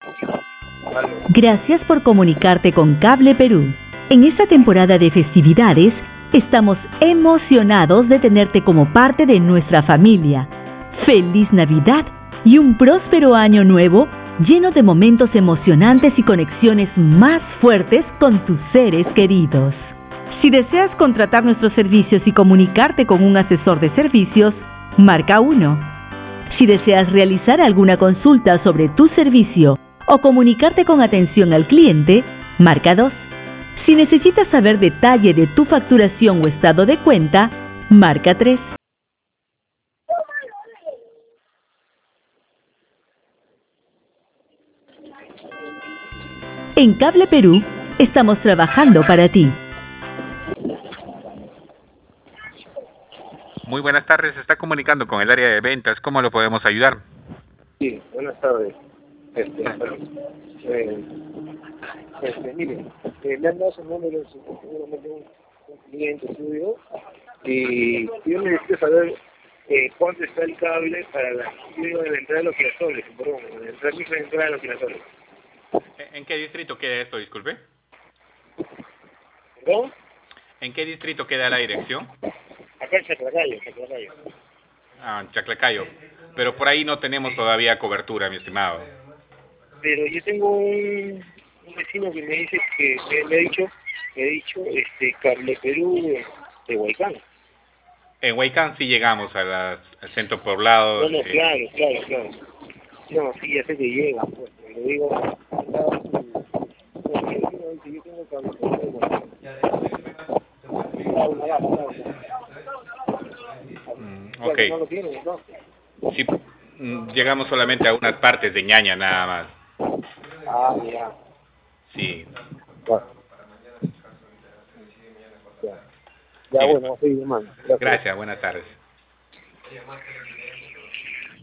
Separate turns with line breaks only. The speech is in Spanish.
Gracias por comunicarte con Cable Perú. En esta temporada de festividades, estamos emocionados de tenerte como parte de nuestra familia. ¡Feliz Navidad y un próspero año nuevo lleno de momentos emocionantes y conexiones más fuertes con tus seres queridos! Si deseas contratar nuestros servicios y comunicarte con un asesor de servicios, marca 1. Si deseas realizar alguna consulta sobre tu servicio o comunicarte con atención al cliente, marca 2. Si necesitas saber detalle de tu facturación o estado de cuenta, marca 3. En Cable Perú, estamos trabajando para ti.
Muy buenas tardes, se está comunicando con el área de ventas. ¿Cómo lo podemos ayudar?
Sí, buenas tardes. Mire, me han dado su número, seguramente un cliente suyo, y yo necesito saber cuánto está el cable para la entrada de los girasoli, perdón, la entrada de los girasoli.
¿En qué distrito queda esto, disculpe?
¿Perdón?
¿En qué distrito queda la dirección?
Acá en Chaclacayo.
Ah, en Chaclacayo. Pero por ahí no tenemos todavía cobertura, mi estimado.
Pero yo tengo un vecino que me dice que me ha dicho Cable Perú de Huaycán.
En Huaycán sí llegamos al centro poblado.
No, claro. No, sí, ya sé que llega, pues, pero digo, yo tengo Cable Perú de Huaycán.
Ok.
No lo tienen, ¿no?
Sí, llegamos solamente a unas partes de Ñaña nada más.
Ah, ya.
Sí.
Bueno. Ya,
Sí.
bueno, sí, hermano.
Gracias, buenas tardes.